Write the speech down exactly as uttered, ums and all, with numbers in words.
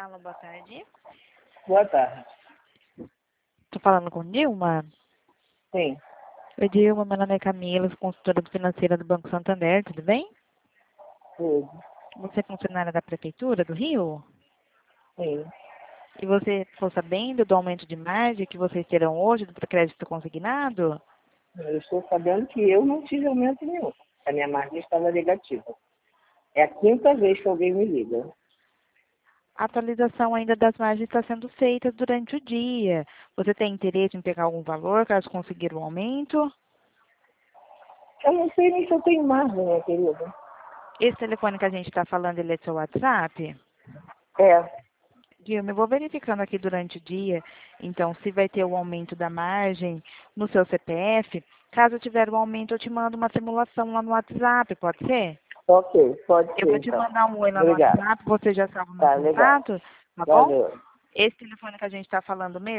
Alô, boa tarde. Boa tarde. Tô falando com Dilma? Sim, Oi, Dilma, meu nome é Camila, sou consultora financeira do Banco Santander, tudo bem? tudo. Você é funcionária da Prefeitura do Rio? Sim. E você ficou sabendo do aumento de margem que vocês terão hoje do crédito consignado? Eu estou sabendo que eu não tive aumento nenhum. A minha margem estava negativa. É a quinta vez que alguém me liga. A atualização ainda das margens está sendo feita durante o dia. Você tem interesse em pegar algum valor caso conseguir o aumento? Eu não sei nem se eu tenho margem, minha querida. Esse telefone que a gente está falando, ele é seu WhatsApp? É, Dilma, eu vou verificando aqui durante o dia, então, se vai ter o aumento da margem no seu C P F. Caso tiver o aumento, eu te mando uma simulação lá no WhatsApp, pode ser? ok, pode Eu vou ser te então. mandar um oi lá no Obrigado. WhatsApp, você já salva o meu Tá, legal. contato, tá bom? Valeu. Esse telefone que a gente está falando mesmo?